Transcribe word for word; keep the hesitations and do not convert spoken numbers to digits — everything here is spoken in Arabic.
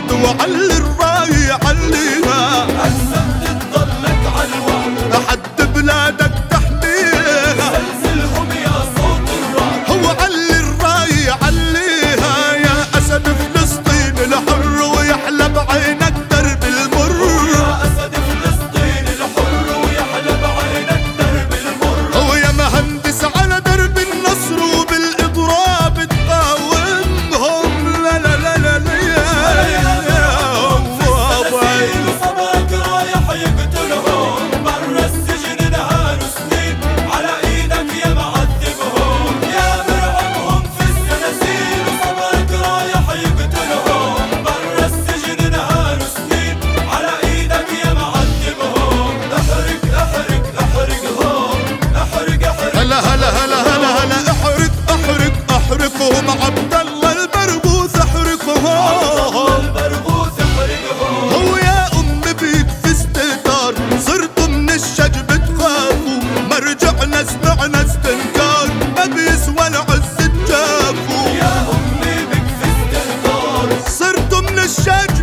الوعد وعلي الراي عليها، أقسم تضلك عالوعد حد بلادك تحميها، زلزلهم يا صوت الرعد. هو علي الراي عليها، يا أسد فلسطين الحر ويحلى بعينك درب المر، يا أسد فلسطين الحر ويحلى بعينك درب المر. هو يا مهندس على درب النصر وبالإضراب تقاومهم. لا لا لا لا لا صباك رايح يقتلهم، برا السجن نهار سنين على ايدك يا معذبهم، يا مرعبهم في السلاسل. صباك رايح يقتلهم، برا السجن نهار سنين على ايدك يا معذبهم. احرق احرق احرقهم، احرق احرق. هلا هلا هلا هلا هلا احرق احرق احرقهم، عبد الله البرغوث احرقهم، البرغوث احرقهم. هو يا ام بيك في استهتار، صرتوا من الشج بتخافوا، ما رجعنا سمعنا استنكار، ما بيسوى العز تجافوا، يا امي بك في استهتار، صرتوا من الشج